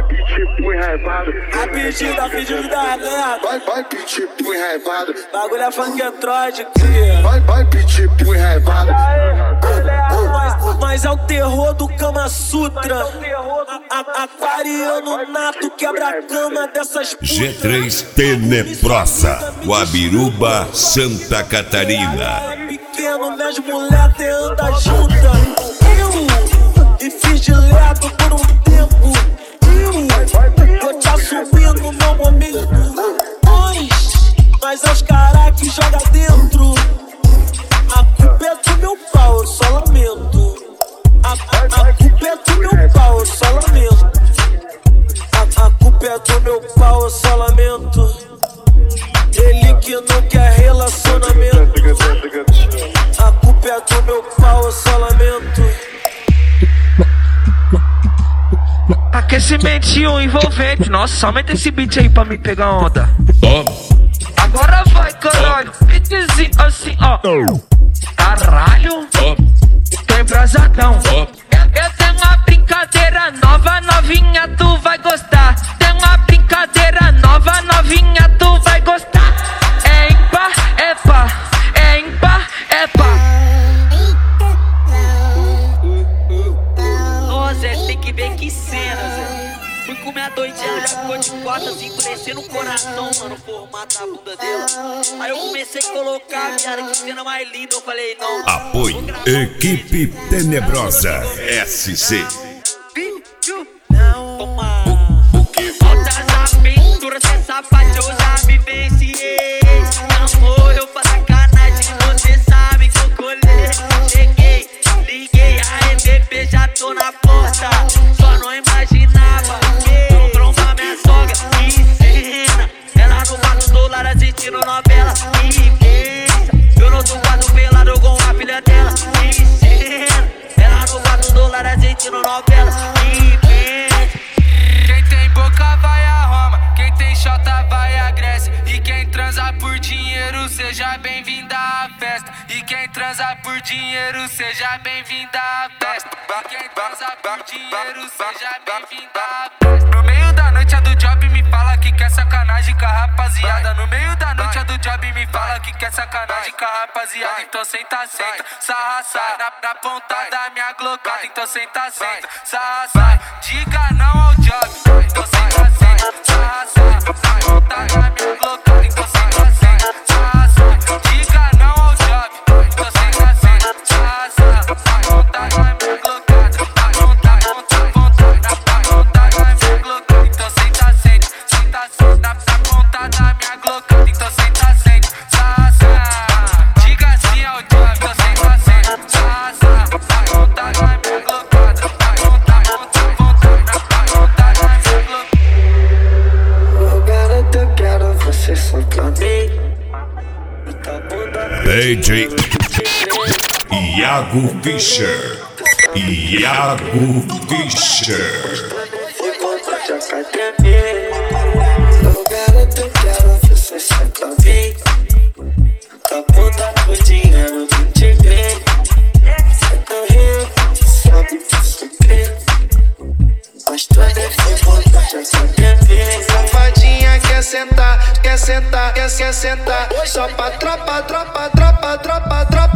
pitbull enraivado. A pedido da galera. Vai pitbull enraivado. Bagulho é funk Android, cria. Vai pitbull enraivado. Mas é o terror do Kama Sutra. Aquariano nato quebra a cama dessas putas. G3 Tenebrosa, Guabiruba, Santa Catarina. Pequeno, minhas moleques andam juntas. E fiz direto por um tempo. Vou te assumir no meu momento. Mas é os caras que joga dentro. A culpa é do meu pau, eu só lamento. A culpa é do meu pau, eu só lamento. A culpa é do meu pau, eu só lamento. Ele que não quer relacionamento. A culpa é do meu pau, eu só lamento. Aquecimentinho envolvente. Nossa, aumenta esse beat aí pra me pegar onda. Agora vai, caralho. Beatzinho assim, ó. Caralho, tô embrasadão. Eu tenho uma brincadeira nova, novinha, tu vai gostar. Tem uma brincadeira nova, novinha, tu vai gostar. É ímpar, é par. É ímpar, é par. Nossa, tem que ver que cena, Zé. Fui comer a doidinha, já ficou de costas, endurecendo o coração, mano, o formato da bunda dela. Aí eu comecei a colocar, viado, que cena mais linda, eu falei, não. Apoio Equipe Tenebrosa SC. O que falta na pintura, cê safado, eu já me venciei. Amor, eu faço sacanagem, você sabe que eu colhei. Cheguei, liguei, a EVP já tô na porta. Só não imaginava que tromba minha sogra, que cena. Ela no quarto do lado assistindo novela, que beija. Eu no outro quarto pelado com a filha dela, que cena. Ela no quarto do lado assistindo novela, que beija. Quem tem boca vai a Roma, quem tem xota vai a Grécia. E quem transa por dinheiro, seja bem-vinda à festa. E quem transa por dinheiro, seja bem-vinda à festa. Quem transa por dinheiro, seja bem-vinda à festa. No meio da noite a do job me fala que quer sacanagem com a rapaziada. No meio da noite a do job me fala que quer sacanagem com a rapaziada. Então senta, senta, sarra, sai na ponta da minha glocada. Então senta, senta, sarra, sai. Diga não ao job. Então senta, senta, sarra, sai na ponta da minha glocada. Então senta, senta, sarra, sai. Diga não ao job. Então senta, senta, sarra, sai na ponta da minha glocada. Na ponta da minha glocada. Então senta, senta, senta, senta na ponta da minha glocada. Então senta, senta, sarra, sai. Diga assim ao job. Então senta, senta, sarra, sai na ponta da minha glocada. Na ponta da minha glocada. Eu garanto, eu quero você só pra mim. DJ Iago Fischer. Iago Fischer. Eu garanto, eu quero você só pra mim. Tá puta por dinheiro que te vê. Cê tá rindo, sabe que sofrer. Mas tu é vontade, já quer ver. Safadinha quer sentar, quer sentar, quer sentar. Só pra tropa, tropa, tropa, tropa, tropa.